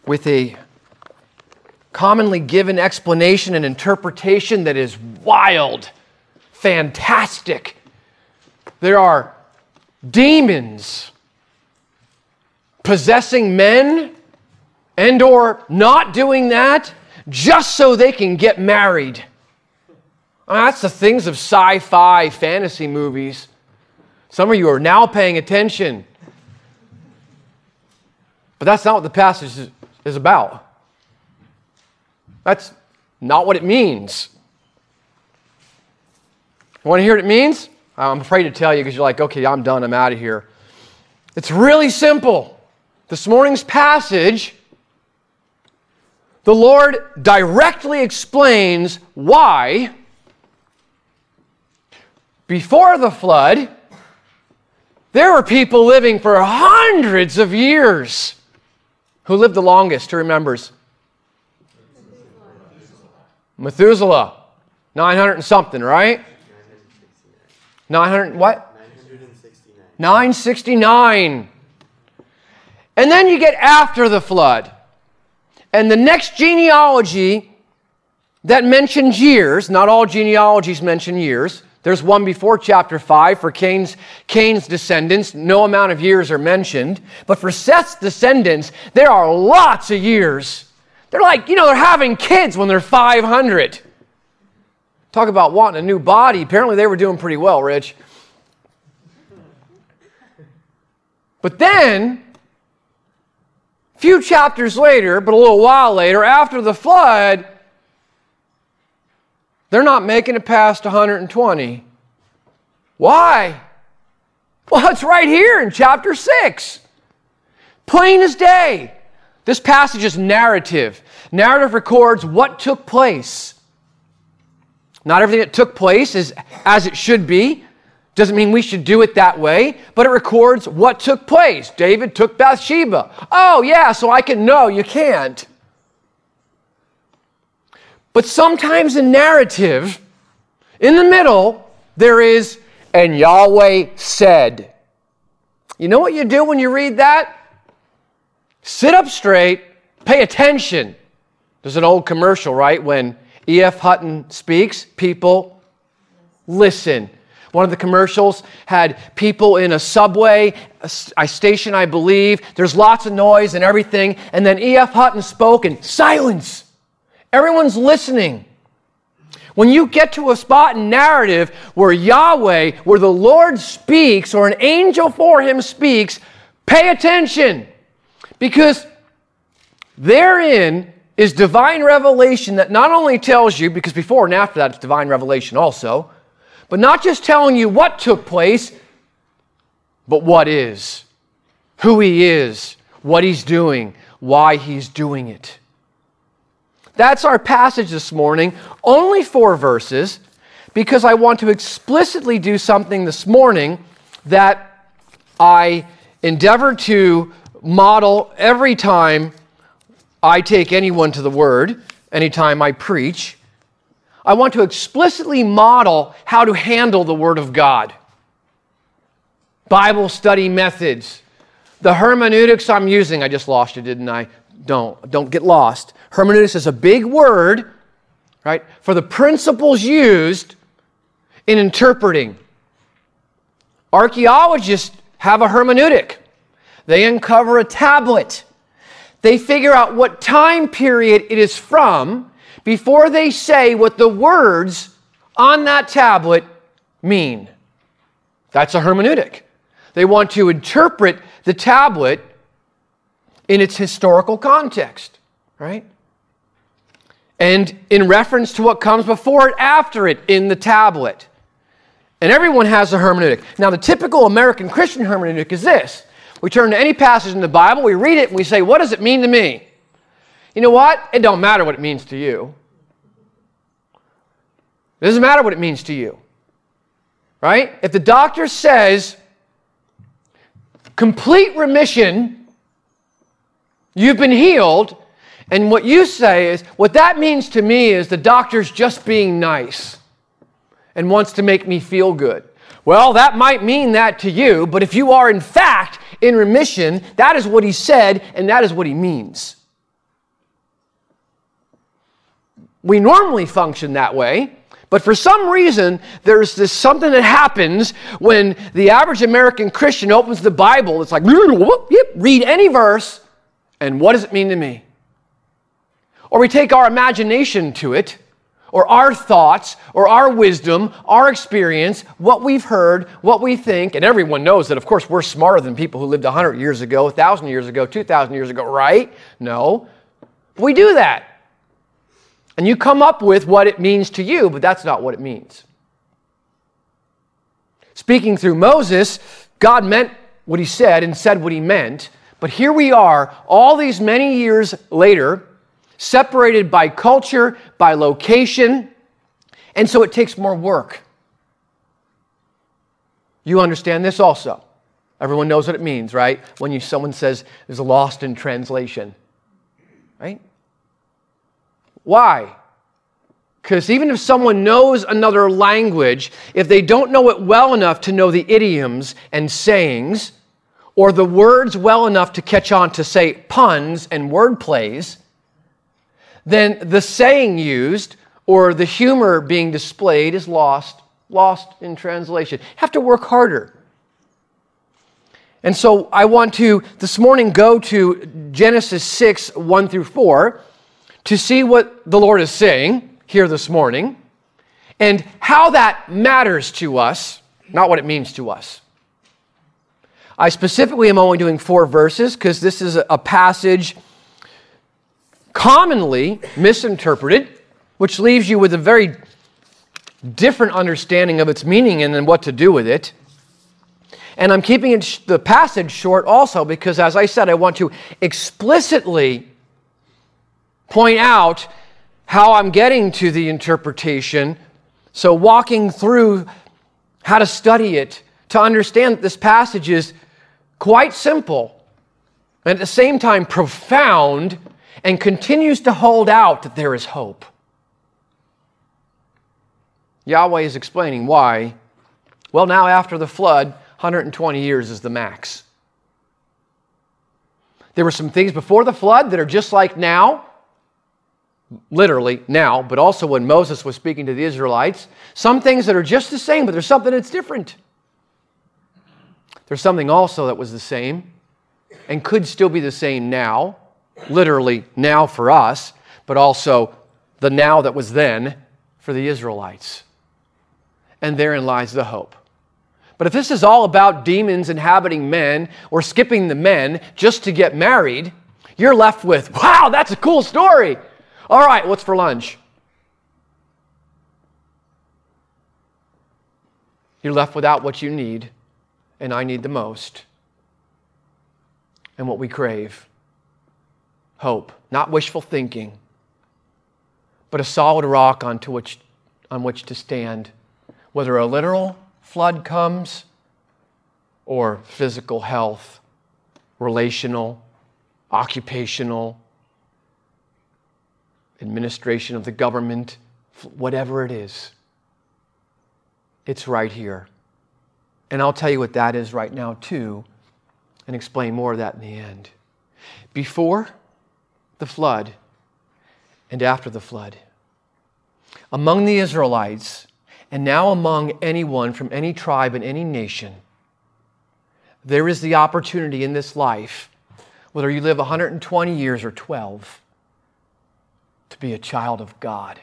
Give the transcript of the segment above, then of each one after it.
with a commonly given explanation and interpretation that is wild, fantastic. There are demons possessing men and or not doing that just so they can get married. That's the things of sci-fi fantasy movies. Some of you are now paying attention. But that's not what the passage is about. That's not what it means. You want to hear what it means? I'm afraid to tell you because you're like, okay, I'm done, I'm out of here. It's really simple. This morning's passage, the Lord directly explains why before the flood, there were people living for hundreds of years. Who lived the longest? Who remembers? Methuselah. 900 and something, right? 900 what? 969. And then you get after the flood. And the next genealogy that mentions years, not all genealogies mention years. There's one before chapter 5 for Cain's descendants. No amount of years are mentioned. But for Seth's descendants, there are lots of years. They're like, they're having kids when they're 500. Talk about wanting a new body. Apparently they were doing pretty well, Rich. But then, a few chapters later, but a little while later, after the flood, they're not making it past 120. Why? Well, it's right here in chapter 6. Plain as day. This passage is narrative. Narrative records what took place. Not everything that took place is as it should be. Doesn't mean we should do it that way, but it records what took place. David took Bathsheba. Oh, yeah, so I can know. You can't. But sometimes in narrative, in the middle, there is, and Yahweh said. You know what you do when you read that? Sit up straight, pay attention. There's an old commercial, right? When E.F. Hutton speaks, people listen. One of the commercials had people in a subway, a station, I believe. There's lots of noise and everything. And then E.F. Hutton spoke and silence. Everyone's listening. When you get to a spot in narrative where Yahweh, where the Lord speaks, or an angel for him speaks, pay attention. Because therein is divine revelation that not only tells you, because before and after that it's divine revelation also, but not just telling you what took place, but what is, who he is, what he's doing, why he's doing it. That's our passage this morning, only 4 verses, because I want to explicitly do something this morning that I endeavor to model every time I take anyone to the Word, anytime I preach. I want to explicitly model how to handle the Word of God. Bible study methods. The hermeneutics I'm using, I just lost you, didn't I? Don't get lost. Hermeneutics is a big word, right, for the principles used in interpreting. Archaeologists have a hermeneutic. They uncover a tablet. They figure out what time period it is from before they say what the words on that tablet mean. That's a hermeneutic. They want to interpret the tablet in its historical context, right? And in reference to what comes before it, after it, in the tablet. And everyone has a hermeneutic. Now, the typical American Christian hermeneutic is this. We turn to any passage in the Bible, we read it, and we say, what does it mean to me? You know what? It don't matter what it means to you. It doesn't matter what it means to you. Right? If the doctor says, complete remission, you've been healed, and what you say is, what that means to me is the doctor's just being nice and wants to make me feel good. Well, that might mean that to you, but if you are in fact in remission, that is what he said, and that is what he means. We normally function that way, but for some reason, there's this something that happens when the average American Christian opens the Bible. It's like, read any verse, and what does it mean to me? Or we take our imagination to it, or our thoughts, or our wisdom, our experience, what we've heard, what we think, and everyone knows that, of course, we're smarter than people who lived 100 years ago, 1,000 years ago, 2,000 years ago, right? No. We do that. And you come up with what it means to you, but that's not what it means. Speaking through Moses, God meant what he said and said what he meant, but here we are, all these many years later, separated by culture, by location, and so it takes more work. You understand this also. Everyone knows what it means, right? When someone says there's a lost in translation, right? Why? Because even if someone knows another language, if they don't know it well enough to know the idioms and sayings, or the words well enough to catch on to say puns and word plays, then the saying used or the humor being displayed is lost in translation. You have to work harder. And so I want to, this morning, go to Genesis 6, 1 through 4, to see what the Lord is saying here this morning, and how that matters to us, not what it means to us. I specifically am only doing 4 verses, because this is a passage commonly misinterpreted, which leaves you with a very different understanding of its meaning and then what to do with it. And I'm keeping the passage short also because, as I said, I want to explicitly point out how I'm getting to the interpretation. So walking through how to study it, to understand that this passage is quite simple and at the same time profound and continues to hold out that there is hope. Yahweh is explaining why. Well, now after the flood, 120 years is the max. There were some things before the flood that are just like now, literally now, but also when Moses was speaking to the Israelites. Some things that are just the same, but there's something that's different. There's something also that was the same and could still be the same now, literally now for us, but also the now that was then for the Israelites. And therein lies the hope. But if this is all about demons inhabiting men or skipping the men just to get married, you're left with, wow, that's a cool story. All right, what's for lunch? You're left without what you need, and I need the most, and what we crave. Hope, not wishful thinking, but a solid rock on which to stand, whether a literal flood comes or physical health, relational, occupational, administration of the government, whatever it is. It's right here. And I'll tell you what that is right now too, and explain more of that in the end. Before the flood and after the flood, among the Israelites, and now among anyone from any tribe and any nation, there is the opportunity in this life, whether you live 120 years or 12, to be a child of God,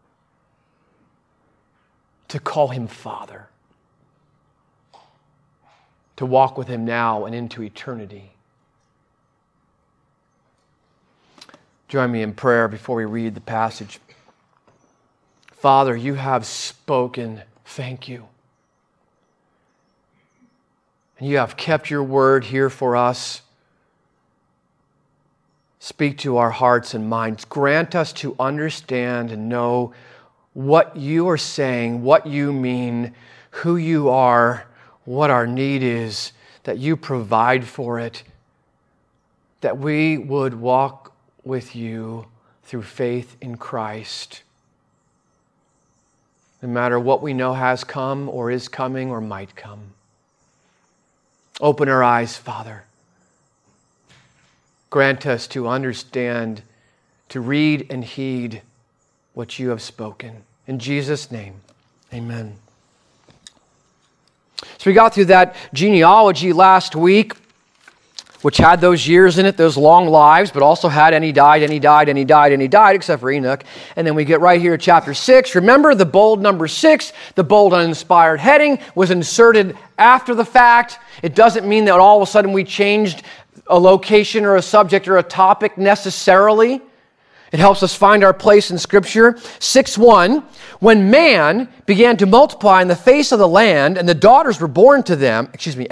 to call Him Father, to walk with Him now and into eternity. Join me in prayer before we read the passage. Father, you have spoken. Thank you. And you have kept your word here for us. Speak to our hearts and minds. Grant us to understand and know what you are saying, what you mean, who you are, what our need is, that you provide for it, that we would walk with you through faith in Christ. No matter what we know has come or is coming or might come. Open our eyes, Father. Grant us to understand, to read and heed what you have spoken. In Jesus' name, amen. So we got through that genealogy last week, which had those years in it, those long lives, but also had and he died, and he died, and he died, and he died, except for Enoch. And then we get right here to chapter 6. Remember, the bold number 6, the bold uninspired heading, was inserted after the fact. It doesn't mean that all of a sudden we changed a location or a subject or a topic necessarily. It helps us find our place in Scripture. 6:1, when man began to multiply in the face of the land, and daughters were born to them,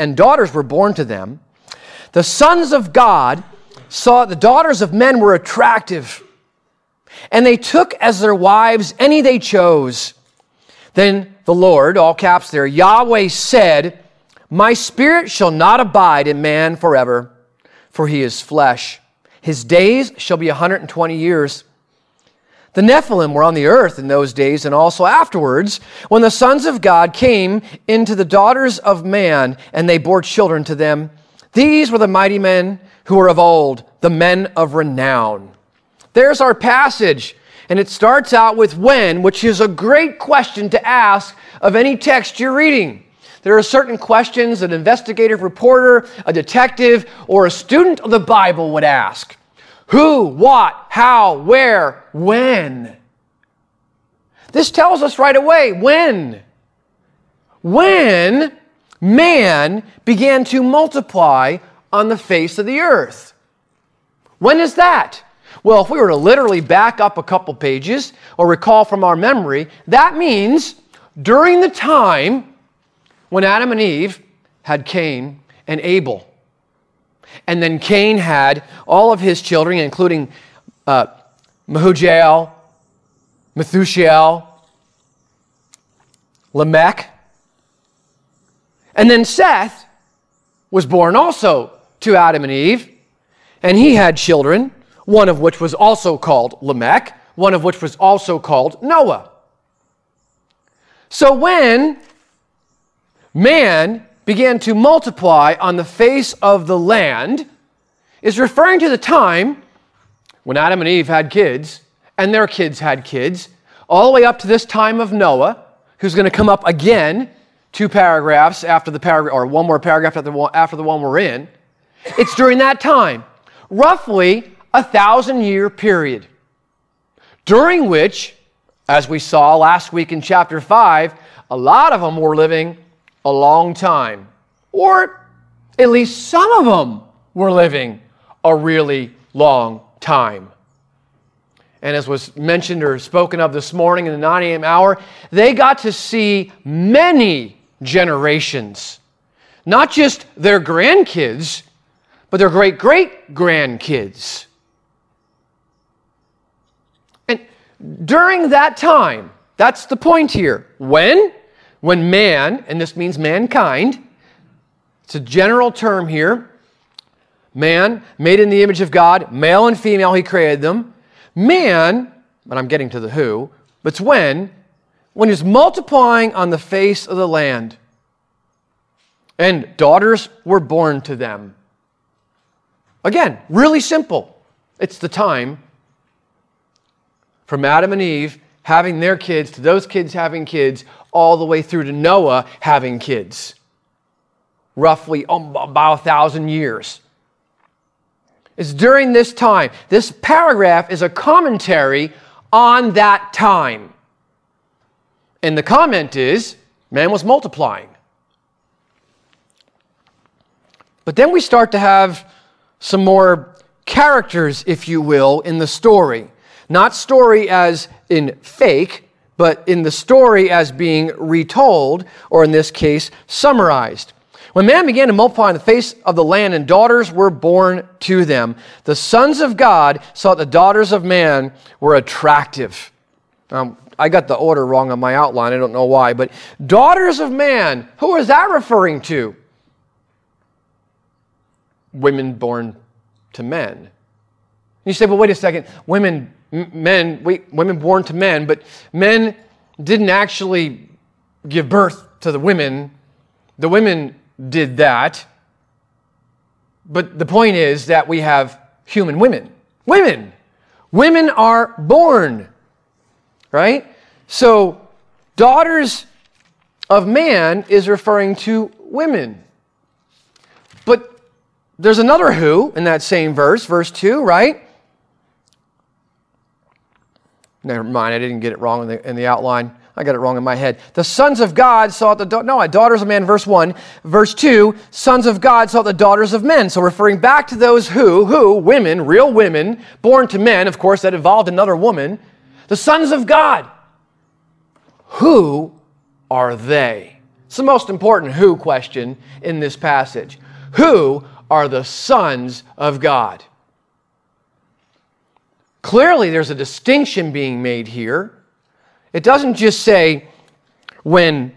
the sons of God saw the daughters of men were attractive, and they took as their wives any they chose. Then the Lord, all caps there, Yahweh said, my spirit shall not abide in man forever, for he is flesh. His days shall be 120 years. The Nephilim were on the earth in those days and also afterwards, when the sons of God came into the daughters of man, and they bore children to them. These were the mighty men who were of old, the men of renown. There's our passage, and it starts out with when, which is a great question to ask of any text you're reading. There are certain questions an investigative reporter, a detective, or a student of the Bible would ask. Who, what, how, where, when? This tells us right away when. When man began to multiply on the face of the earth. When is that? Well, if we were to literally back up a couple pages or recall from our memory, that means during the time when Adam and Eve had Cain and Abel. And then Cain had all of his children, including Mehujael, Methushael, Lamech. And then Seth was born also to Adam and Eve, and he had children, one of which was also called Lamech, one of which was also called Noah. So when man began to multiply on the face of the land, is referring to the time when Adam and Eve had kids, and their kids had kids, all the way up to this time of Noah, who's going to come up again 2 paragraphs after the paragraph, or one more paragraph after the one we're in. It's during that time, roughly 1,000-year period, during which, as we saw last week in chapter 5, a lot of them were living a long time, or at least some of them were living a really long time. And as was mentioned or spoken of this morning in the 9 a.m. hour, they got to see many generations. Not just their grandkids, but their great-great-grandkids. And during that time, that's the point here. When man, and this means mankind, it's a general term here, man, made in the image of God, male and female, he created them. Man, but I'm getting to the who, but it's when he's multiplying on the face of the land. And daughters were born to them. Again, really simple. It's the time from Adam and Eve having their kids to those kids having kids, all the way through to Noah having kids. Roughly about 1,000 years. It's during this time. This paragraph is a commentary on that time. And the comment is, man was multiplying. But then we start to have some more characters, if you will, in the story. Not story as in fake, but in the story as being retold, or in this case, summarized. When man began to multiply on the face of the land, and daughters were born to them, the sons of God saw that the daughters of man were attractive. I got the order wrong on my outline, I don't know why, but daughters of man, who is that referring to? Women born to men. You say, well, wait a second, women born to men, but men didn't actually give birth to the women. The women did that. But the point is that we have human women. Women are born. right? So, daughters of man is referring to women. But there's another who in that same verse 2, right? Never mind, I didn't get it wrong in the outline. I got it wrong in my head. The sons of God sought the daughters of man, verse 1. Verse 2, sons of God sought the daughters of men. So referring back to those who, women, real women, born to men, of course, that involved another woman. The sons of God. Who are they? It's the most important who question in this passage. Who are the sons of God? Clearly, there's a distinction being made here. It doesn't just say when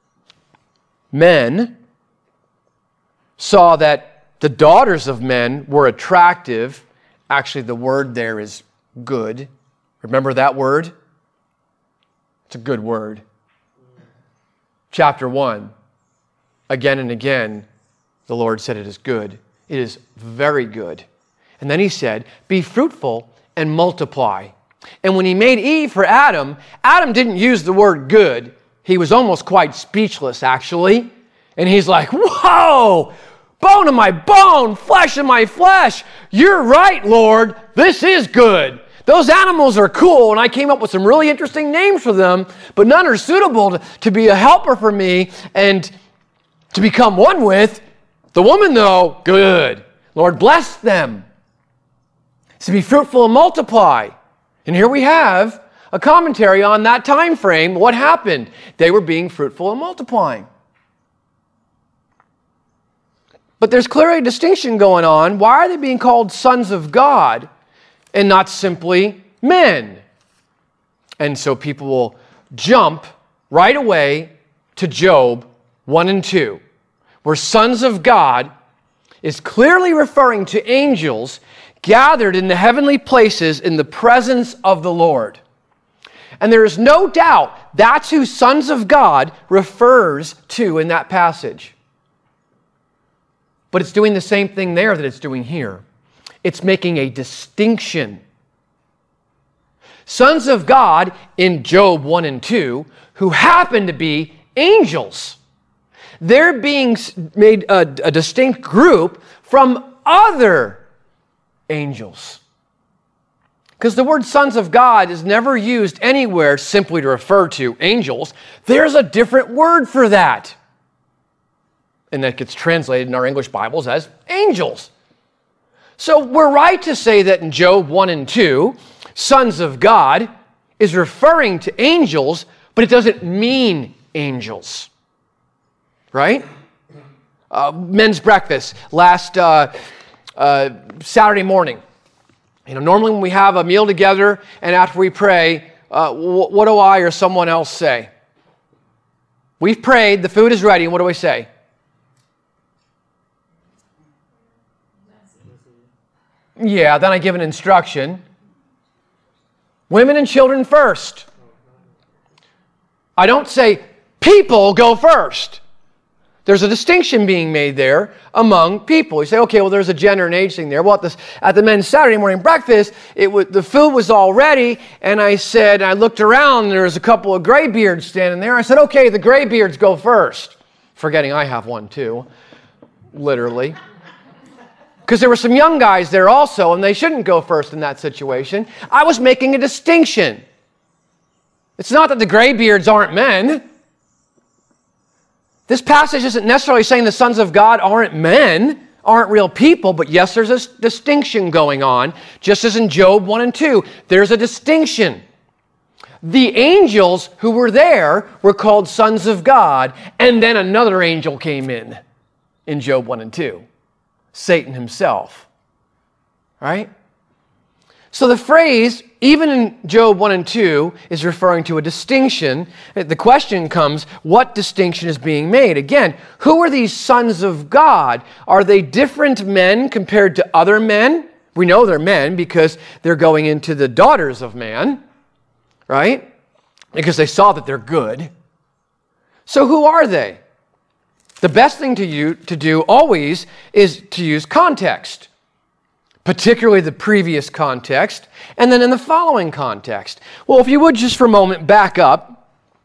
men saw that the daughters of men were attractive. Actually, the word there is good. Remember that word? It's a good word. Chapter 1, again and again, the Lord said it is good. It is very good. And then he said, be fruitful and multiply. And when he made Eve for Adam, Adam didn't use the word good. He was almost quite speechless, actually. And he's like, whoa, bone of my bone, flesh of my flesh. You're right, Lord. This is good. Those animals are cool, and I came up with some really interesting names for them, but none are suitable to be a helper for me and to become one with. The woman, though, good. Lord, bless them. To be fruitful and multiply. And here we have a commentary on that time frame. What happened? They were being fruitful and multiplying. But there's clearly a distinction going on. Why are they being called sons of God and not simply men? And so people will jump right away to Job 1 and 2, where sons of God is clearly referring to angels gathered in the heavenly places in the presence of the Lord. And there is no doubt that's who sons of God refers to in that passage. But it's doing the same thing there that it's doing here. It's making a distinction. Sons of God in Job 1 and 2, who happen to be angels. They're being made a distinct group from other angels. Because the word sons of God is never used anywhere simply to refer to angels. There's a different word for that. And that gets translated in our English Bibles as angels. So we're right to say that in Job 1 and 2, sons of God is referring to angels, but it doesn't mean angels. Right? Men's breakfast last Saturday morning. Normally when we have a meal together and after we pray, what do I or someone else say? We've prayed, the food is ready, and what do we say? Yeah, then I give an instruction. Women and children first. I don't say, people go first. There's a distinction being made there among people. You say, okay, well, there's a gender and age thing there. Well, at the men's Saturday morning breakfast, the food was all ready, and I looked around, and there was a couple of graybeards standing there. I said, okay, the graybeards go first. Forgetting I have one too, literally. Because there were some young guys there also, and they shouldn't go first in that situation. I was making a distinction. It's not that the graybeards aren't men. This passage isn't necessarily saying the sons of God aren't men, aren't real people, but yes, there's a distinction going on, just as in Job 1 and 2. There's a distinction. The angels who were there were called sons of God, and then another angel came in Job 1 and 2. Satan himself. Right? So the phrase, even in Job 1 and 2, is referring to a distinction. The question comes, what distinction is being made? Again, who are these sons of God? Are they different men compared to other men? We know they're men because they're going into the daughters of man, right? Because they saw that they're good. So who are they? The best thing to do always is to use context. particularly the previous context, and then in the following context. Well, if you would just for a moment back up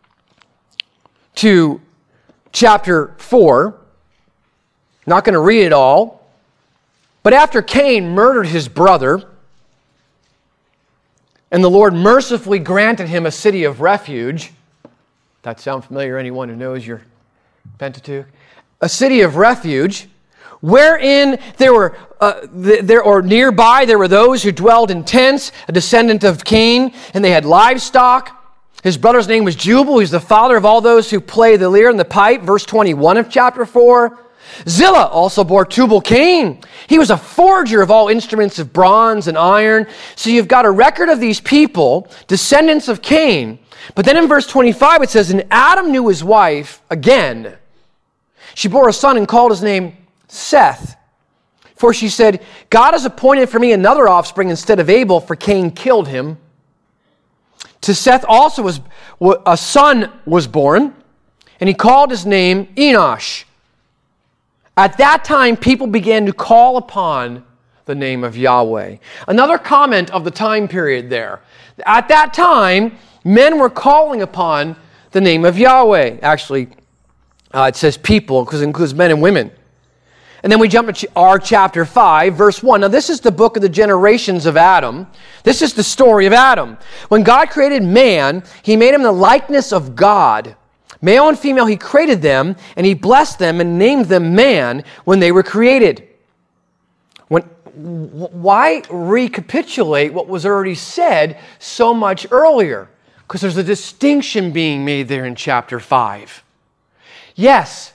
to chapter 4. Not going to read it all. But after Cain murdered his brother, and the Lord mercifully granted him a city of refuge. That sound familiar? Anyone who knows your Pentateuch? A city of refuge, wherein nearby there were those who dwelled in tents, a descendant of Cain, and they had livestock. His brother's name was Jubal. He's the father of all those who play the lyre and the pipe. Verse 21 of chapter 4. Zillah also bore Tubal-Cain. He was a forger of all instruments of bronze and iron. So you've got a record of these people, descendants of Cain. But then in verse 25 it says, and Adam knew his wife again. She bore a son and called his name Seth. For she said, God has appointed for me another offspring instead of Abel, for Cain killed him. To Seth also a son was born, and he called his name Enosh. At that time, people began to call upon the name of Yahweh. Another comment of the time period there. At that time, men were calling upon the name of Yahweh. Actually, it says people because it includes men and women. And then we jump to our chapter 5, verse 1. Now, this is the book of the generations of Adam. This is the story of Adam. When God created man, he made him in the likeness of God. Male and female, he created them, and he blessed them and named them man when they were created. Why recapitulate what was already said so much earlier? Because there's a distinction being made there in chapter 5. Yes,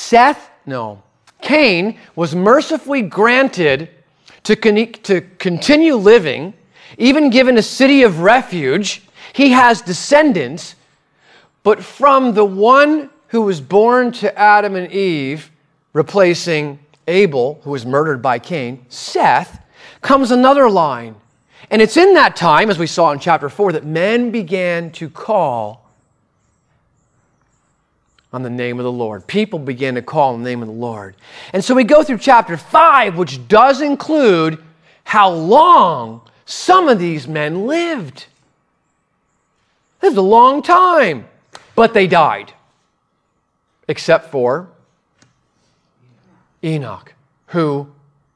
Cain was mercifully granted to continue living, even given a city of refuge. He has descendants. But from the one who was born to Adam and Eve, replacing Abel, who was murdered by Cain, Seth, comes another line. And it's in that time, as we saw in chapter 4, that men began to call on the name of the Lord. People began to call on the name of the Lord. And so we go through chapter 5, which does include how long some of these men lived. Lived a long time. But they died, except for Enoch, who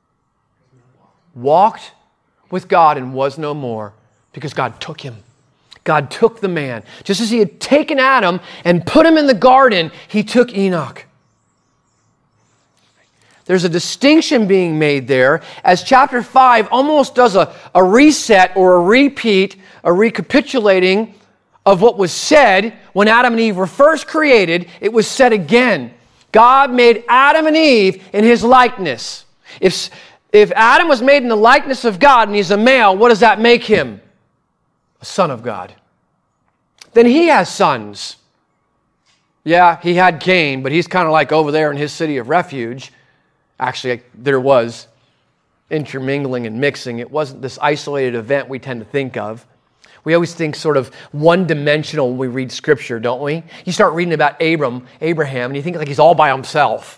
walked with God and was no more because God took him. God took the man. Just as he had taken Adam and put him in the garden, he took Enoch. There's a distinction being made there as chapter 5 almost does a reset or a repeat, a recapitulating of what was said when Adam and Eve were first created. It was said again. God made Adam and Eve in his likeness. If Adam was made in the likeness of God and he's a male, what does that make him? A son of God. Then he has sons. Yeah, he had Cain, but he's kind of like over there in his city of refuge. Actually, there was intermingling and mixing. It wasn't this isolated event we tend to think of. We always think sort of one-dimensional when we read Scripture, don't we? You start reading about Abraham, and you think like he's all by himself.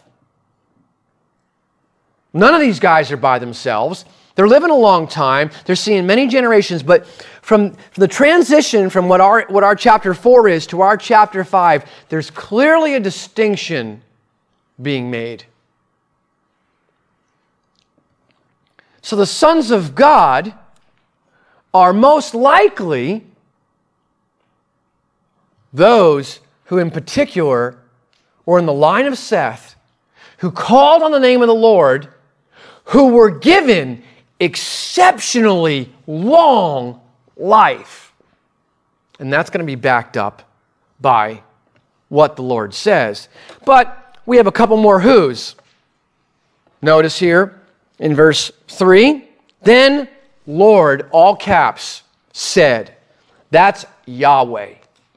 None of these guys are by themselves. They're living a long time. They're seeing many generations, but from the transition from what our chapter 4 is to our chapter 5, there's clearly a distinction being made. So the sons of God are most likely those who in particular were in the line of Seth, who called on the name of the Lord, who were given exceptionally long life. And that's going to be backed up by what the Lord says. But we have a couple more who's. Notice here in verse 3, then Lord, all caps, said. That's Yahweh.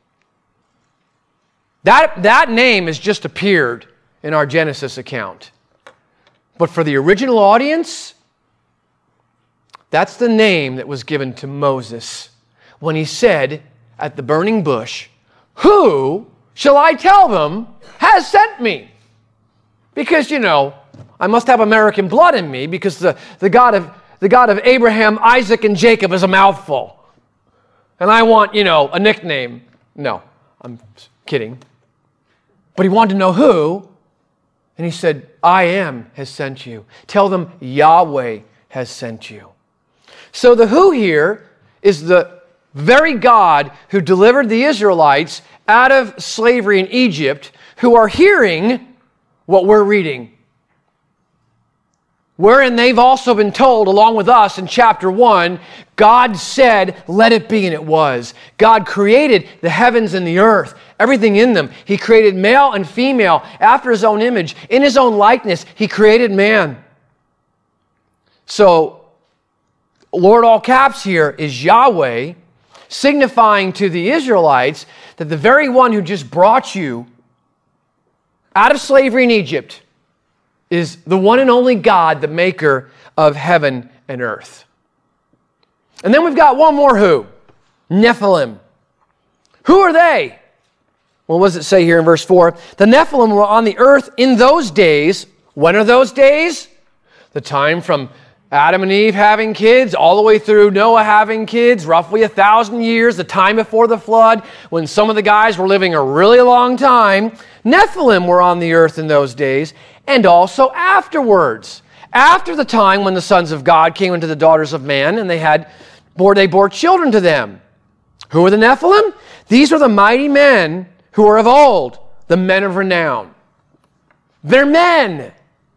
That name has just appeared in our Genesis account. But for the original audience, that's the name that was given to Moses when he said at the burning bush, who shall I tell them has sent me? Because, I must have American blood in me because the God of the God of Abraham, Isaac, and Jacob is a mouthful. And I want, a nickname. No, I'm kidding. But he wanted to know who. And he said, I am has sent you. Tell them Yahweh has sent you. So the who here is the very God who delivered the Israelites out of slavery in Egypt, who are hearing what we're reading. Wherein they've also been told, along with us in chapter 1, God said, let it be, and it was. God created the heavens and the earth, everything in them. He created male and female after His own image. In His own likeness, He created man. So, Lord all caps here is Yahweh, signifying to the Israelites that the very one who just brought you out of slavery in Egypt is the one and only God, the maker of heaven and earth. And then we've got one more who, Nephilim. Who are they? Well, what does it say here in verse 4? The Nephilim were on the earth in those days. When are those days? The time from Adam and Eve having kids, all the way through Noah having kids, roughly 1,000 years, the time before the flood, when some of the guys were living a really long time. Nephilim were on the earth in those days, and also afterwards, after the time when the sons of God came into the daughters of man, and they bore children to them. Who are the Nephilim? These are the mighty men who are of old, the men of renown. They're men.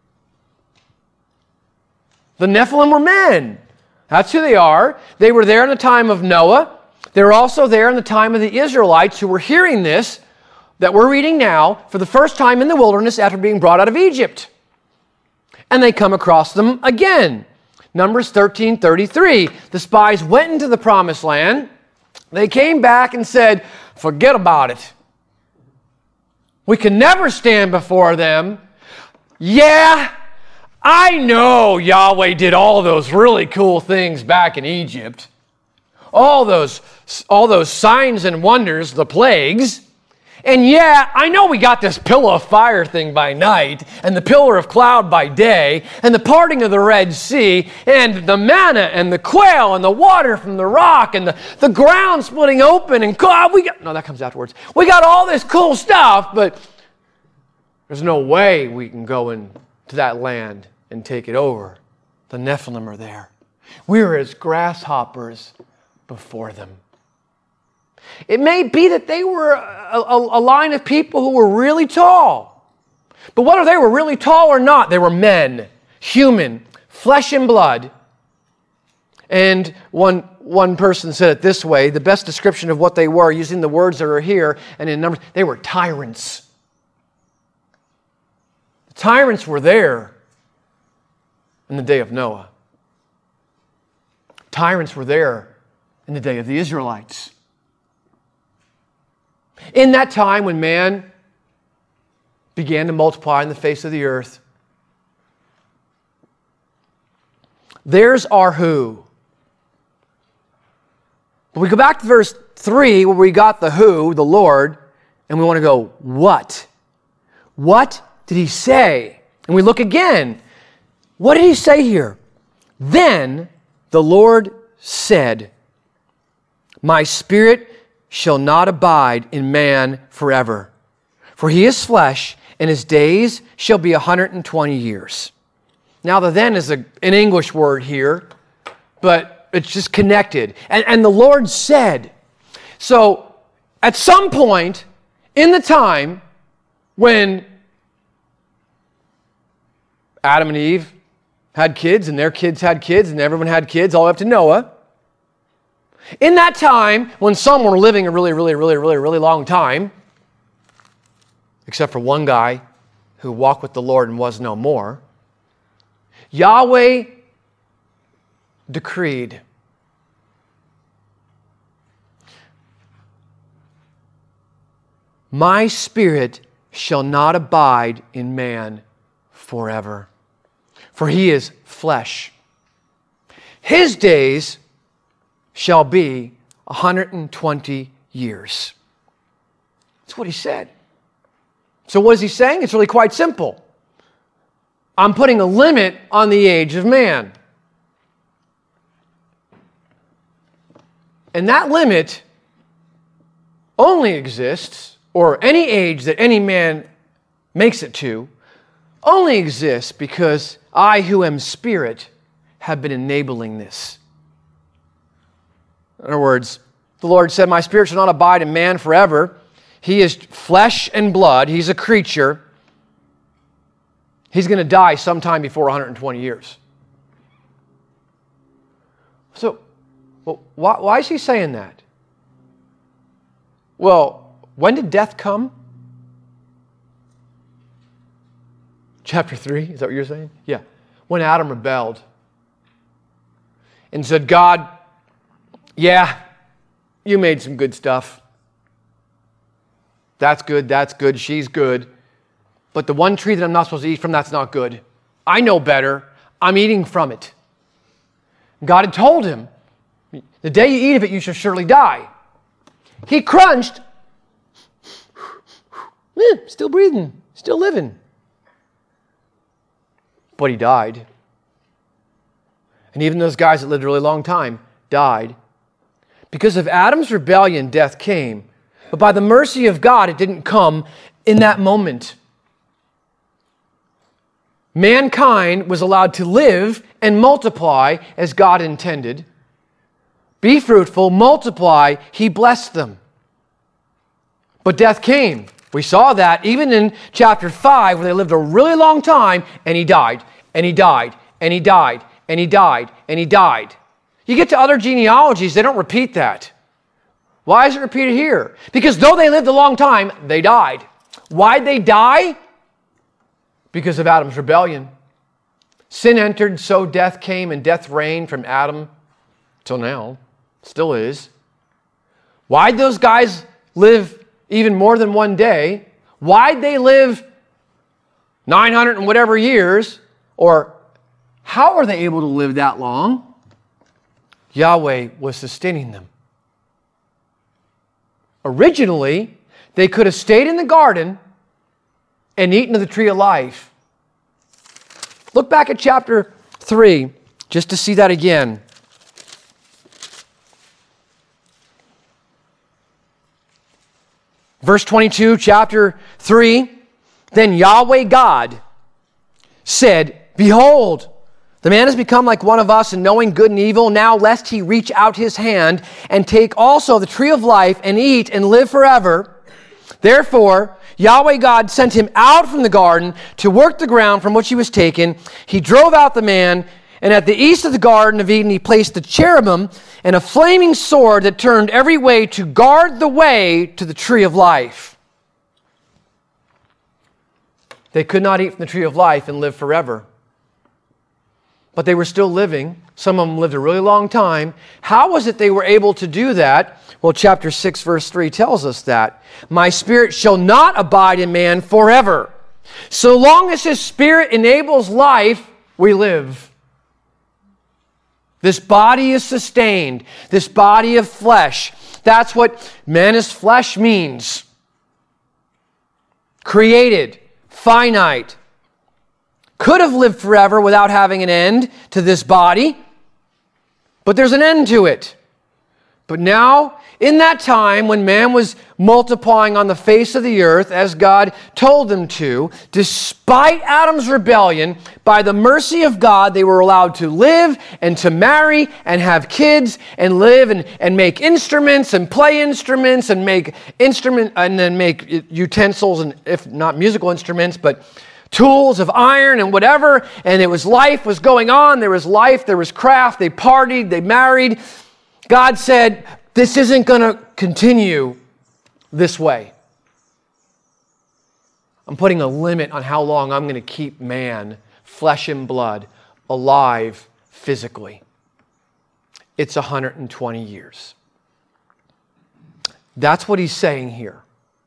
The Nephilim were men. That's who they are. They were there in the time of Noah. They were also there in the time of the Israelites who were hearing this that we're reading now for the first time in the wilderness after being brought out of Egypt. And they come across them again. Numbers 13:33. The spies went into the promised land. They came back and said, forget about it. We can never stand before them. Yeah, I know Yahweh did all those really cool things back in Egypt. All those signs and wonders, the plagues. And yeah, I know we got this pillar of fire thing by night, and the pillar of cloud by day, and the parting of the Red Sea, and the manna, and the quail, and the water from the rock, and the ground splitting open, and no, that comes afterwards. We got all this cool stuff, but there's no way we can go into that land and take it over. The Nephilim are there. We are as grasshoppers before them. It may be that they were a line of people who were really tall. But whether they were really tall or not, they were men, human, flesh and blood. And one person said it this way, the best description of what they were, using the words that are here and in Numbers, they were tyrants. The tyrants were there in the day of Noah. Tyrants were there in the day of the Israelites. In that time when man began to multiply on the face of the earth, there's our who. But we go back to verse 3 where we got the who, the Lord, and we want to go, what? What did He say? And we look again. What did He say here? Then the Lord said, my spirit shall not abide in man forever. For he is flesh, and his days shall be 120 years. Now the then is an English word here, but it's just connected. And the Lord said. So at some point in the time when Adam and Eve had kids, and their kids had kids, and everyone had kids, all the way up to Noah, in that time, when some were living a really long time, except for one guy who walked with the Lord and was no more, Yahweh decreed, my spirit shall not abide in man forever, for he is flesh. His days shall be 120 years. That's what He said. So what is He saying? It's really quite simple. I'm putting a limit on the age of man. And that limit only exists, or any age that any man makes it to, only exists because I, who am spirit, have been enabling this. In other words, the Lord said, my spirit shall not abide in man forever. He is flesh and blood. He's a creature. He's going to die sometime before 120 years. So, why is he saying that? Well, when did death come? Chapter 3, is that what you're saying? Yeah. When Adam rebelled and said, God, yeah, you made some good stuff. That's good, she's good. But the one tree that I'm not supposed to eat from, that's not good. I know better. I'm eating from it. God had told him, the day you eat of it, you shall surely die. He crunched. Still breathing, still living. But he died. And even those guys that lived a really long time died. Because of Adam's rebellion, death came. But by the mercy of God, it didn't come in that moment. Mankind was allowed to live and multiply as God intended. Be fruitful, multiply, he blessed them. But death came. We saw that even in chapter 5, where they lived a really long time, and he died, and he died, and he died, and he died, and he died. You get to other genealogies, they don't repeat that. Why is it repeated here? Because though they lived a long time, they died. Why'd they die? Because of Adam's rebellion. Sin entered, so death came, and death reigned from Adam till now. Still is. Why'd those guys live even more than one day? Why'd they live 900 and whatever years? Or how are they able to live that long? Yahweh was sustaining them. Originally, they could have stayed in the garden and eaten of the tree of life. Look back at chapter 3 just to see that again. Verse 22, chapter 3, then Yahweh God said, behold, the man has become like one of us in knowing good and evil. Now lest he reach out his hand and take also the tree of life and eat and live forever. Therefore, Yahweh God sent him out from the garden to work the ground from which he was taken. He drove out the man, and at the east of the Garden of Eden he placed the cherubim and a flaming sword that turned every way to guard the way to the tree of life. They could not eat from the tree of life and live forever. But they were still living. Some of them lived a really long time. How was it they were able to do that? Well, chapter 6, verse 3 tells us that. My spirit shall not abide in man forever. So long as his spirit enables life, we live. This body is sustained. This body of flesh. That's what man is flesh means. Created, finite. Could have lived forever without having an end to this body, but there's an end to it. But now, in that time when man was multiplying on the face of the earth, as God told them to, despite Adam's rebellion, by the mercy of God, they were allowed to live and to marry and have kids and live and make instruments and play instruments and make and then make utensils, and if not musical instruments, but tools of iron and whatever. And life was going on. There was life, there was craft. They partied, they married. God said, this isn't going to continue this way. I'm putting a limit on how long I'm going to keep man, flesh and blood, alive physically. It's 120 years. That's what he's saying here.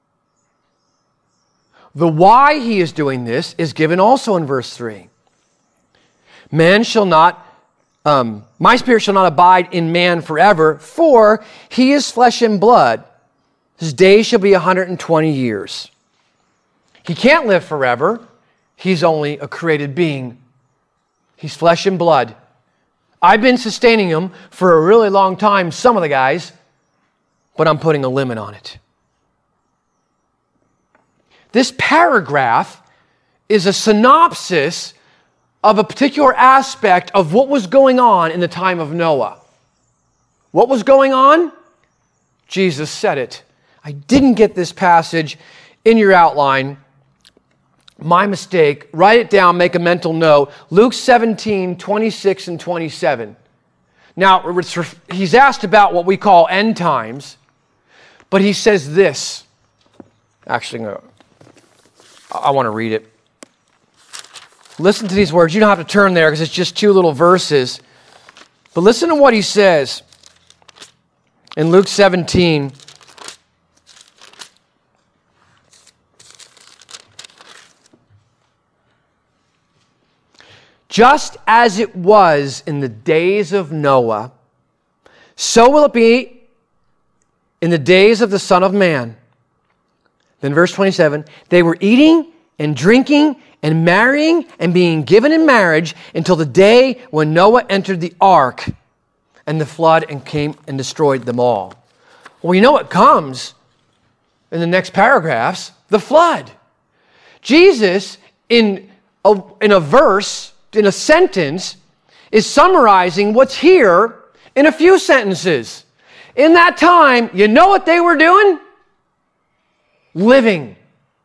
The why he is doing this is given also in verse 3. Man shall not my spirit shall not abide in man forever, for he is flesh and blood. His days shall be 120 years. He can't live forever. He's only a created being. He's flesh and blood. I've been sustaining him for a really long time, some of the guys. but I'm putting a limit on it. This paragraph is a synopsis of a particular aspect of what was going on in the time of Noah. What was going on? Jesus said it. I didn't get this passage in your outline. My mistake. Write it down, make a mental note. Luke 17, 26 and 27. Now, he's asked about what we call end times, but he says this. Actually, I want to read it. Listen to these words. You don't have to turn there because it's just 2 little verses. But listen to what he says in Luke 17. Just as it was in the days of Noah, so will it be in the days of the Son of Man. Then verse 27, they were eating and drinking and marrying and being given in marriage until the day when Noah entered the ark and the flood and came and destroyed them all. Well, you know what comes in the next paragraphs? The flood. Jesus, in a verse, in a sentence, is summarizing what's here in a few sentences. In that time, you know what they were doing? Living,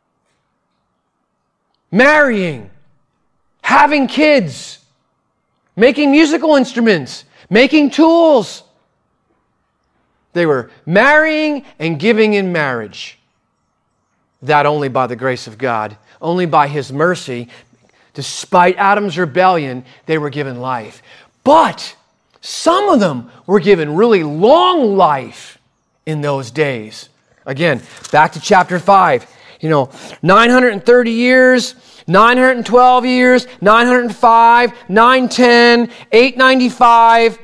marrying, having kids, making musical instruments, making tools. They were marrying and giving in marriage. That only by the grace of God, only by His mercy. Despite Adam's rebellion, they were given life. But some of them were given really long life in those days. Again, back to chapter 5. 930 years, 912 years, 905, 910, 895,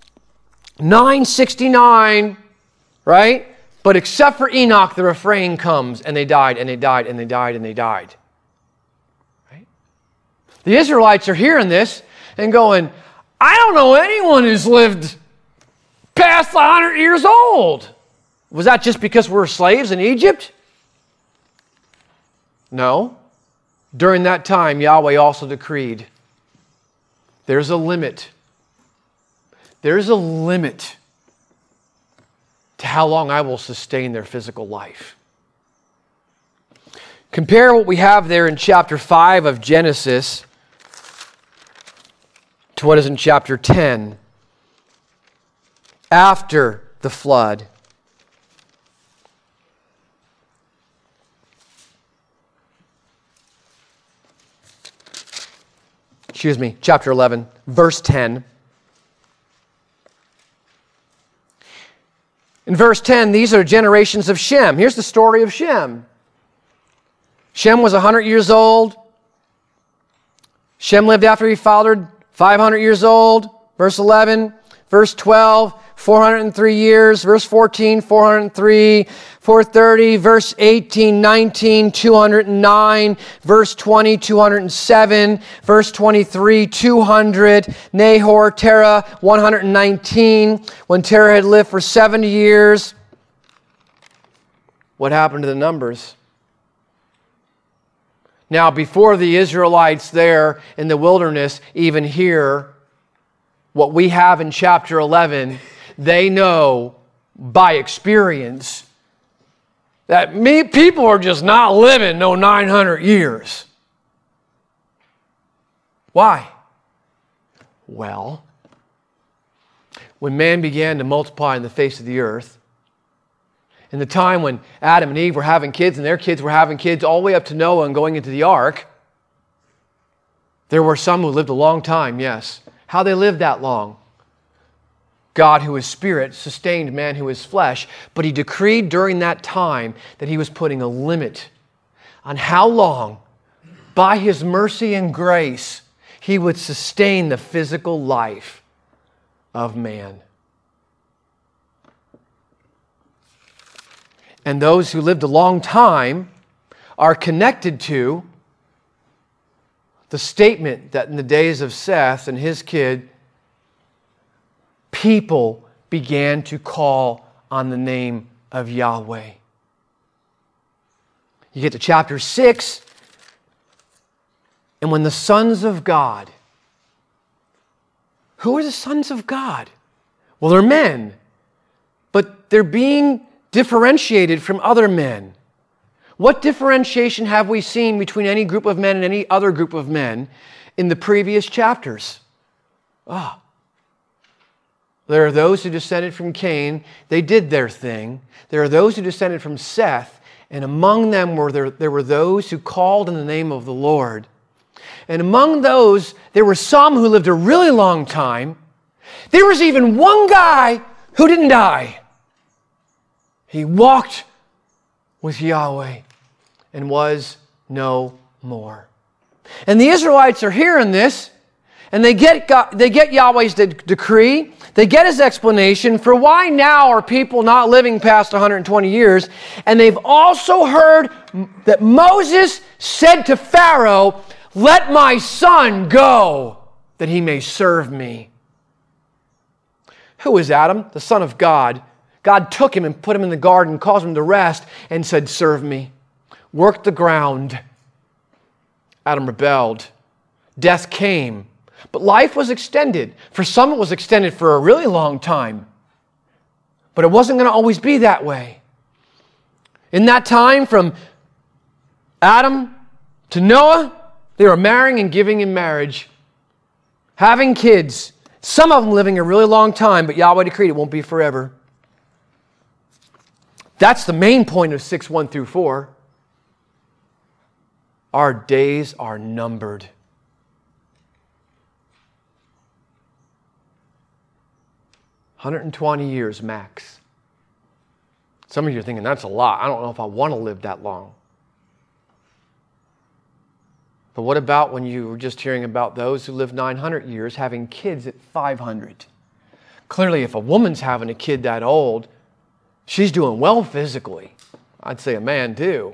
969, right? But except for Enoch, the refrain comes, and they died, and they died, and they died, and they died. Right? The Israelites are hearing this and going, I don't know anyone who's lived past 100 years old. Was that just because we were slaves in Egypt? No. During that time, Yahweh also decreed, there's a limit. There's a limit to how long I will sustain their physical life. Compare what we have there in chapter 5 of Genesis to what is in chapter 10 after the flood. Chapter 11, verse 10. In verse 10, these are generations of Shem. Here's the story of Shem. Shem was 100 years old. Shem lived after he fathered 500 years old. Verse 11. Verse 12, 403 years. Verse 14, 403. 430. Verse 18, 19, 209. Verse 20, 207. Verse 23, 200. Nahor, Terah, 119. When Terah had lived for 70 years. What happened to the numbers? Now, before the Israelites there in the wilderness even hear what we have in chapter 11, they know by experience that people are just not living no 900 years. Why? Well, when man began to multiply in the face of the earth, in the time when Adam and Eve were having kids and their kids were having kids all the way up to Noah and going into the ark, there were some who lived a long time, yes. How they lived that long? God, who is spirit, sustained man who is flesh, but He decreed during that time that He was putting a limit on how long, by His mercy and grace, He would sustain the physical life of man. And those who lived a long time are connected to the statement that in the days of Seth and his kid, people began to call on the name of Yahweh. You get to chapter 6, and when the sons of God, who are the sons of God? Well, they're men, but they're being differentiated from other men. What differentiation have we seen between any group of men and any other group of men in the previous chapters? There are those who descended from Cain. They did their thing. There are those who descended from Seth, and among them there were those who called in the name of the Lord. And among those, there were some who lived a really long time. There was even one guy who didn't die. He walked with Yahweh and was no more. And the Israelites are hearing this, and they get Yahweh's decree. They get his explanation for why now are people not living past 120 years. And they've also heard that Moses said to Pharaoh, "Let my son go, that he may serve me." Who is Adam? The son of God. God took him and put him in the garden, caused him to rest, and said, "Serve me." Work the ground. Adam rebelled. Death came. But life was extended. For some, it was extended for a really long time. But it wasn't going to always be that way. In that time, from Adam to Noah, they were marrying and giving in marriage, having kids. Some of them living a really long time, but Yahweh decreed it won't be forever. That's the main point of 6:1 through 4. Our days are numbered. "120 years max." Some of you are thinking, that's a lot. I don't know if I want to live that long. But what about when you were just hearing about those who live 900 years having kids at 500? Clearly, if a woman's having a kid that old, she's doing well physically. I'd say a man too.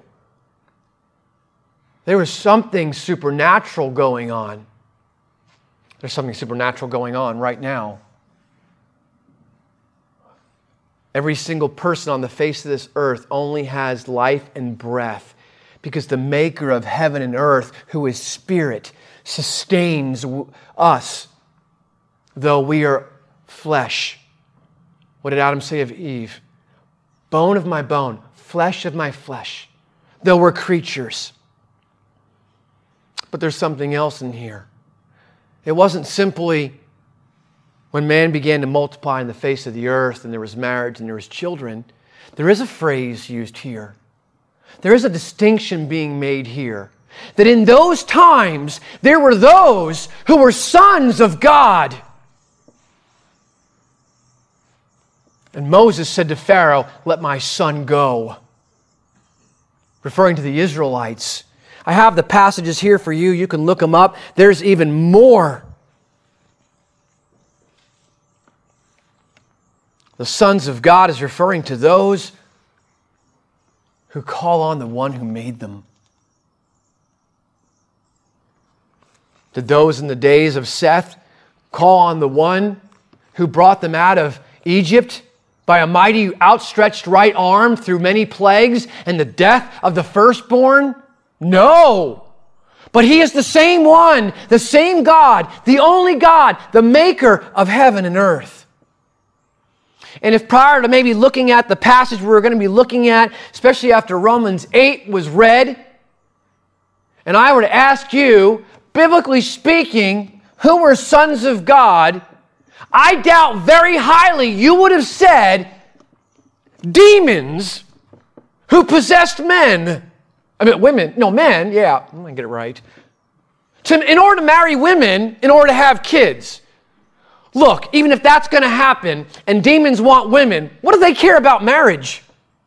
There was something supernatural going on. There's something supernatural going on right now. Every single person on the face of this earth only has life and breath because the maker of heaven and earth, who is spirit, sustains us, though we are flesh. What did Adam say of Eve? Bone of my bone, flesh of my flesh, though we're creatures. But there's something else in here. It wasn't simply when man began to multiply in the face of the earth and there was marriage and there was children. There is a phrase used here. There is a distinction being made here. That in those times, there were those who were sons of God. And Moses said to Pharaoh, "Let my son go." Referring to the Israelites. I have the passages here for you. You can look them up. There's even more. The sons of God is referring to those who call on the one who made them. Did those in the days of Seth call on the one who brought them out of Egypt by a mighty outstretched right arm through many plagues and the death of the firstborn? No. But He is the same one, the same God, the only God, the maker of heaven and earth. And if prior to maybe looking at the passage we're going to be looking at, especially after Romans 8 was read, and I were to ask you, biblically speaking, who were sons of God, I doubt very highly you would have said demons who possessed men. I mean, women. No, men. Yeah, I'm going to get it right. In order to marry women, in order to have kids. Look, even if that's going to happen and demons want women, what do they care about marriage?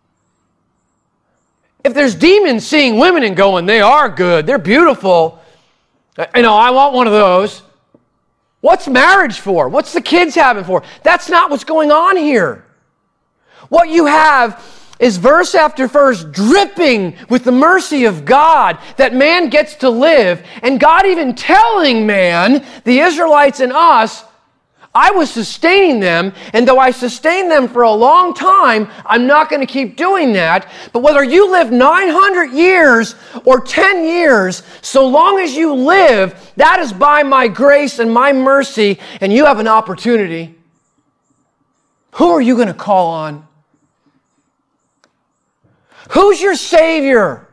If there's demons seeing women and going, they are good, they're beautiful, I want one of those. What's marriage for? What's the kids having for? That's not what's going on here. What you have is verse after verse dripping with the mercy of God that man gets to live, and God even telling man, the Israelites and us, I was sustaining them, and though I sustained them for a long time, I'm not going to keep doing that. But whether you live 900 years or 10 years, so long as you live, that is by my grace and my mercy, and you have an opportunity. Who are you going to call on? Who's your Savior?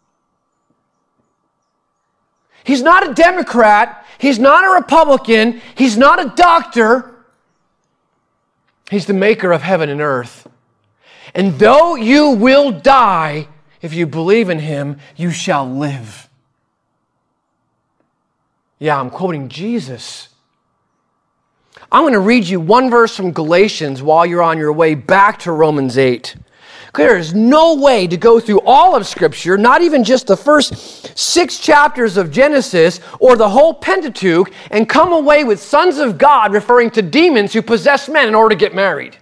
He's not a Democrat. He's not a Republican. He's not a doctor. He's the maker of heaven and earth. And though you will die, if you believe in Him, you shall live. Yeah, I'm quoting Jesus. I'm going to read you one verse from Galatians while you're on your way back to Romans 8. There is no way to go through all of Scripture, not even just the first 6 chapters of Genesis or the whole Pentateuch, and come away with sons of God referring to demons who possess men in order to get married.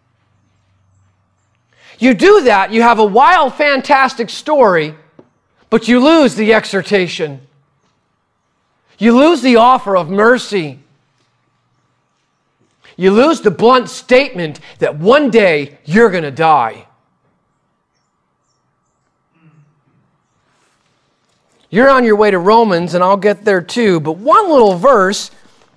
You do that, you have a wild, fantastic story, but you lose the exhortation. You lose the offer of mercy. You lose the blunt statement that one day you're going to die. You're on your way to Romans, and I'll get there too, but one little verse,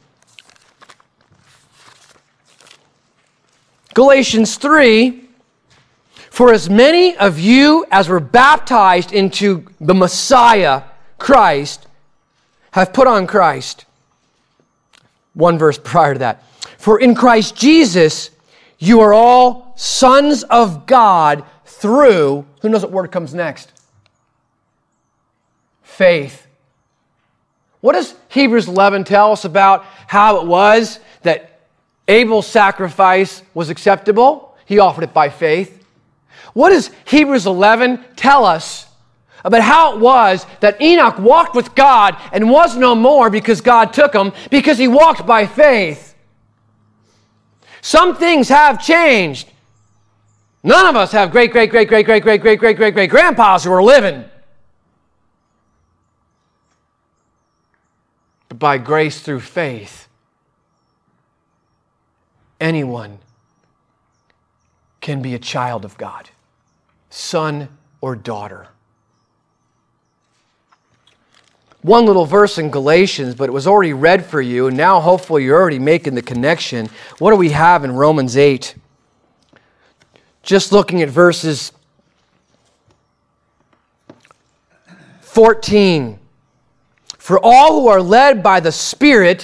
Galatians 3, for as many of you as were baptized into the Messiah, Christ, have put on Christ. One verse prior to that. For in Christ Jesus, you are all sons of God through, who knows what word comes next? Faith. What does Hebrews 11 tell us about how it was that Abel's sacrifice was acceptable? He offered it by faith. What does Hebrews 11 tell us about how it was that Enoch walked with God and was no more because God took him, because he walked by faith? Some things have changed. None of us have great-great-great-great-great-great-great-great-great-grandpas who are living. But by grace through faith, anyone can be a child of God, son or daughter. One little verse in Galatians, but it was already read for you, and now hopefully you're already making the connection. What do we have in Romans 8? Just looking at verses 14. For all who are led by the Spirit,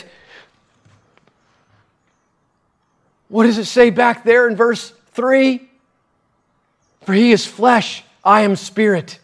what does it say back there in verse 3? For he is flesh, I am spirit.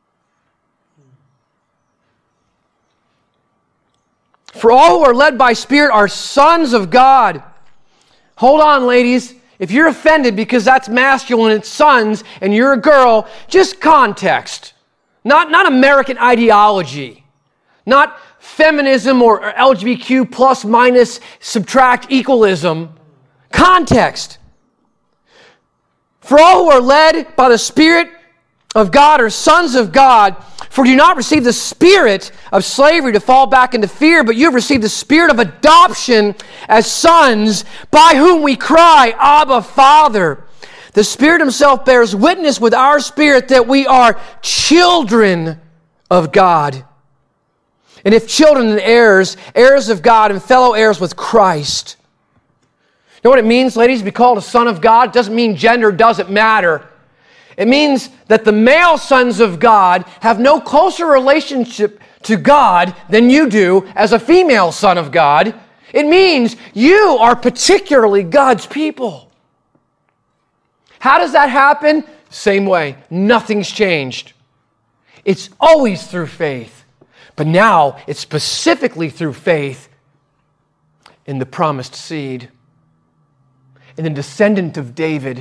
For all who are led by Spirit are sons of God. Hold on, ladies. If you're offended because that's masculine, it's sons, and you're a girl, just context. Not American ideology. Not feminism or LGBTQ plus minus subtract equalism. Context. For all who are led by the Spirit of God are sons of God. For do not receive the spirit of slavery to fall back into fear, but you have received the spirit of adoption as sons, by whom we cry, Abba, Father. The Spirit Himself bears witness with our spirit that we are children of God. And if children, then heirs, heirs of God and fellow heirs with Christ. You know what it means, ladies, to be called a son of God? It doesn't mean gender doesn't matter. It means that the male sons of God have no closer relationship to God than you do as a female son of God. It means you are particularly God's people. How does that happen? Same way. Nothing's changed. It's always through faith. But now it's specifically through faith in the promised seed, in the descendant of David,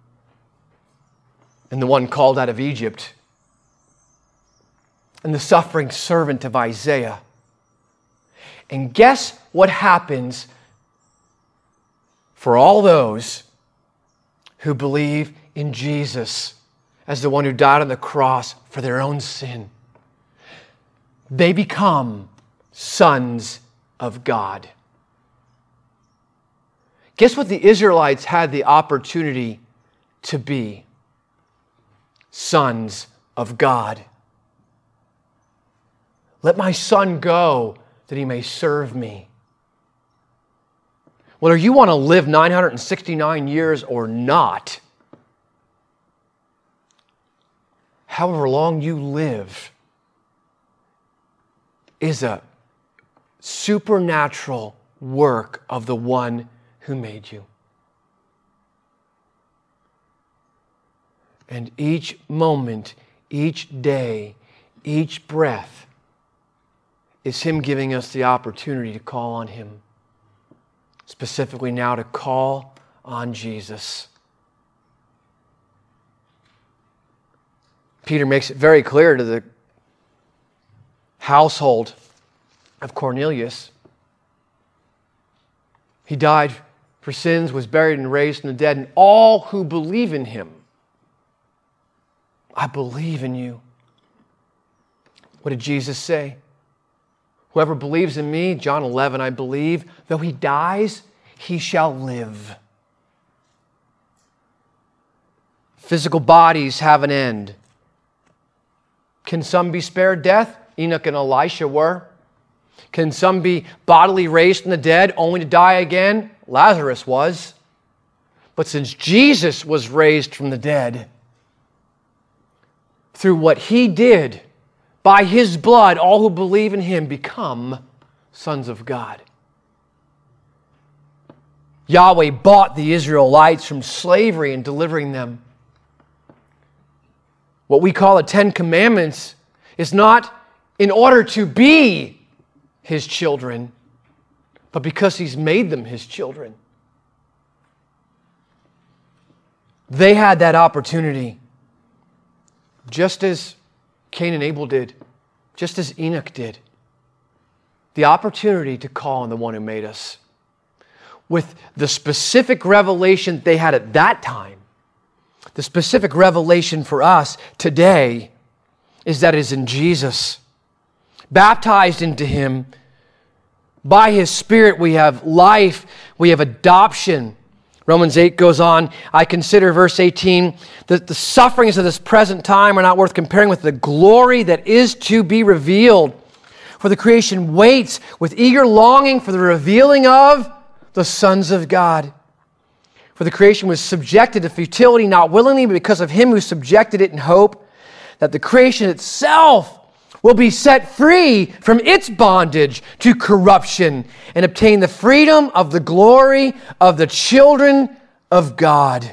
and the one called out of Egypt, and the suffering servant of Isaiah. And guess what happens for all those who believe in Jesus as the one who died on the cross for their own sin? They become sons of God. Guess what the Israelites had the opportunity to be? Sons of God. Let my son go that he may serve me. Whether you want to live 969 years or not, however long you live is a supernatural work of the one who made you. And each moment, each day, each breath is Him giving us the opportunity to call on Him. Specifically now to call on Jesus. Peter makes it very clear to the household of Cornelius. He died for sins, was buried and raised from the dead, and all who believe in Him. I believe in you. What did Jesus say? Whoever believes in me, John 11, I believe, though he dies, he shall live. Physical bodies have an end. Can some be spared death? Enoch and Elisha were. Can some be bodily raised from the dead only to die again? Lazarus was. But since Jesus was raised from the dead, through what He did, by His blood, all who believe in Him become sons of God. Yahweh bought the Israelites from slavery and delivering them. What we call the Ten Commandments is not in order to be His children, but because He's made them His children. They had that opportunity, just as Cain and Abel did, just as Enoch did. The opportunity to call on the one who made us. With the specific revelation they had at that time, the specific revelation for us today is that it is in Jesus. Baptized into Him, by His Spirit we have life, we have adoption. Romans 8 goes on, I consider, verse 18, that the sufferings of this present time are not worth comparing with the glory that is to be revealed. For the creation waits with eager longing for the revealing of the sons of God. For the creation was subjected to futility, not willingly, but because of Him who subjected it in hope that the creation itself will be set free from its bondage to corruption and obtain the freedom of the glory of the children of God.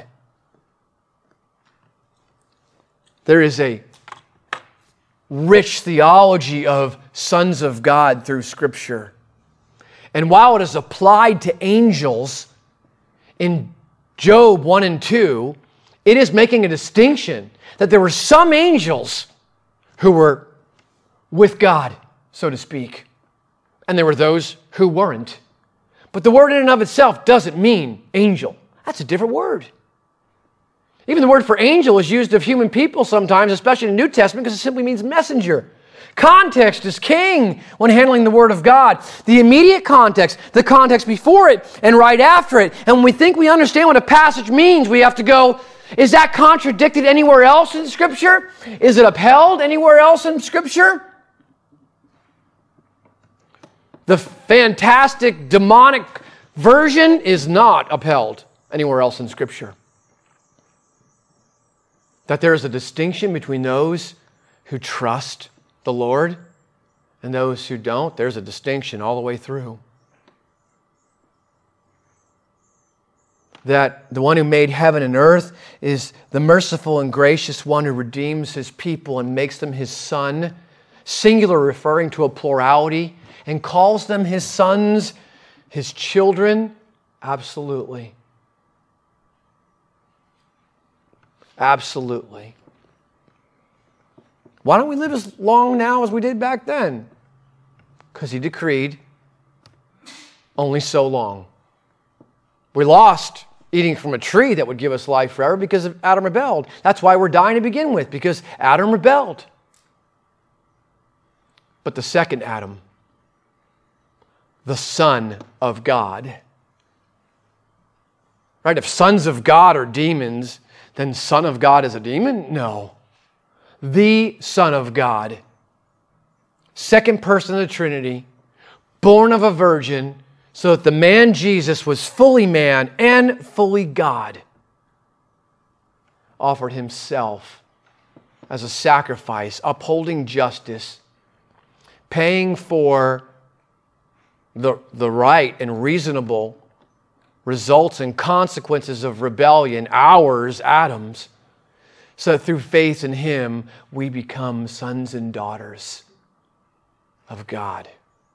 There is a rich theology of sons of God through Scripture. And while it is applied to angels in Job 1 and 2, it is making a distinction that there were some angels who were with God, so to speak. And there were those who weren't. But the word in and of itself doesn't mean angel. That's a different word. Even the word for angel is used of human people sometimes, especially in the New Testament, because it simply means messenger. Context is king when handling the Word of God. The immediate context, the context before it and right after it. And when we think we understand what a passage means, we have to go, is that contradicted anywhere else in Scripture? Is it upheld anywhere else in Scripture? The fantastic demonic version is not upheld anywhere else in Scripture. That there is a distinction between those who trust the Lord and those who don't. There's a distinction all the way through. That the one who made heaven and earth is the merciful and gracious one who redeems His people and makes them His son, singular referring to a plurality, and calls them His sons, His children. Absolutely. Absolutely. Why don't we live as long now as we did back then? Because He decreed only so long. We lost eating from a tree that would give us life forever because Adam rebelled. That's why we're dying to begin with, because Adam rebelled. But the second Adam, the Son of God, Right? If sons of God are demons, then Son of God is a demon? No. The Son of God, second person of the Trinity, born of a virgin, so that the man Jesus was fully man and fully God, offered himself as a sacrifice, upholding justice, paying for the right and reasonable results and consequences of rebellion, ours, Adam's, so that through faith in him, we become sons and daughters of God.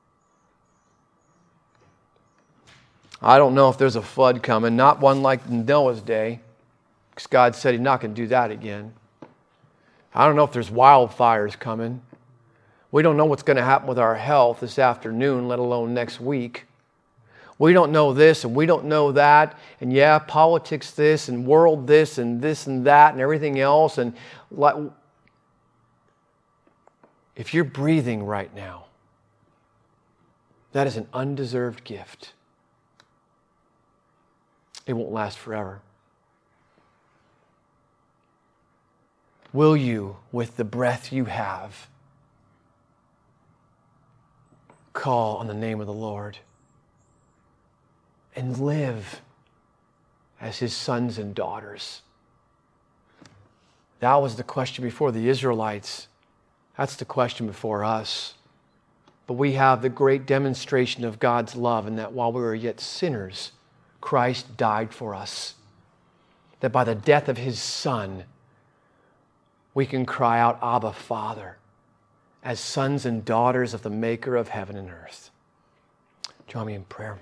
I don't know if there's a flood coming, not one like Noah's day, because God said he's not going to do that again. I don't know if there's wildfires coming. We don't know what's going to happen with our health this afternoon, let alone next week. We don't know this and we don't know that. And yeah, politics this and world this and that and everything else. And if you're breathing right now, that is an undeserved gift. It won't last forever. Will you, with the breath you have, call on the name of the Lord and live as his sons and daughters? That was the question before the Israelites. That's the question before us. But we have the great demonstration of God's love in that while we were yet sinners, Christ died for us. That by the death of his Son, we can cry out, Abba, Father, as sons and daughters of the Maker of heaven and earth. Join me in prayer.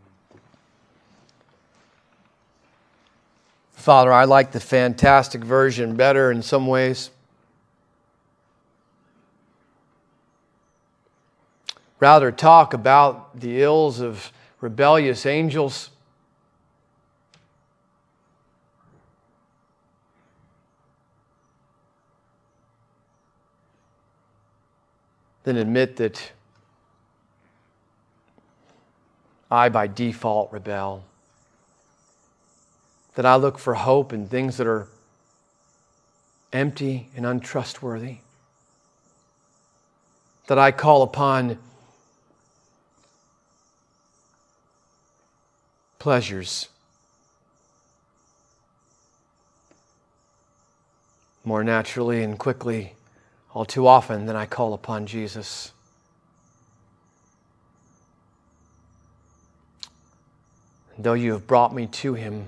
Father, I like the fantastic version better in some ways. Rather talk about the ills of rebellious angels than admit that I by default rebel. That I look for hope in things that are empty and untrustworthy. That I call upon pleasures more naturally and quickly all too often than I call upon Jesus. And though you have brought me to him,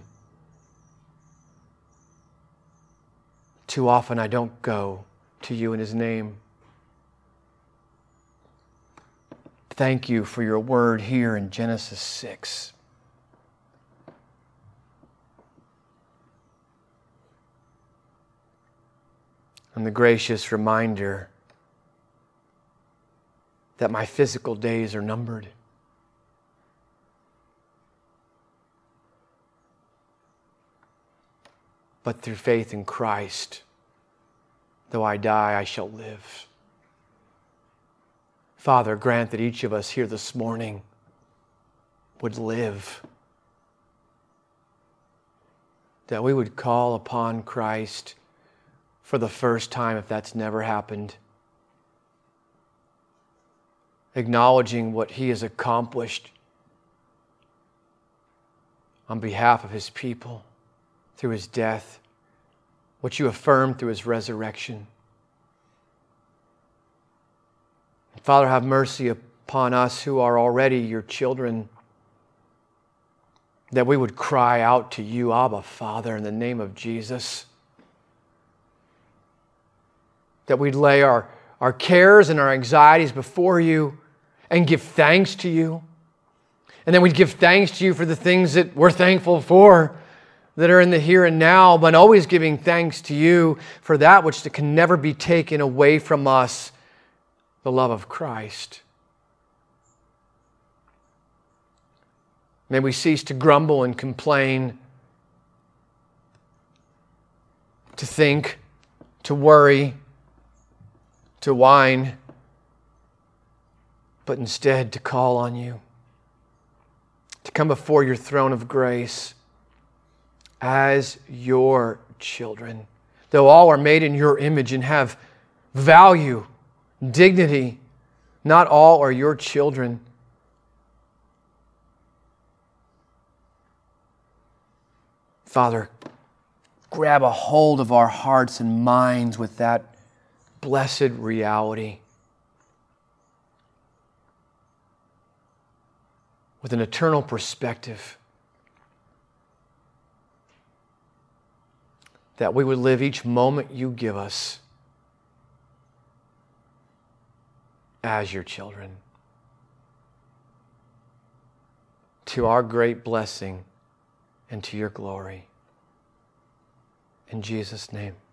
too often I don't go to you in his name. Thank you for your word here in Genesis 6. And the gracious reminder that my physical days are numbered. But through faith in Christ, though I die, I shall live. Father, grant that each of us here this morning would live. That we would call upon Christ for the first time, if that's never happened. Acknowledging what he has accomplished on behalf of his people through his death, what you affirmed through his resurrection. Father, have mercy upon us who are already your children, that we would cry out to you, Abba, Father, in the name of Jesus. That we'd lay our cares and our anxieties before you and give thanks to you. And then we'd give thanks to you for the things that we're thankful for, that are in the here and now, but always giving thanks to you for that which can never be taken away from us, the love of Christ. May we cease to grumble and complain, to think, to worry, to whine, but instead to call on you, to come before your throne of grace as your children. Though all are made in your image and have value, dignity, not all are your children. Father, grab a hold of our hearts and minds with that blessed reality. With an eternal perspective. That we would live each moment you give us as your children. To our great blessing and to your glory. In Jesus' name.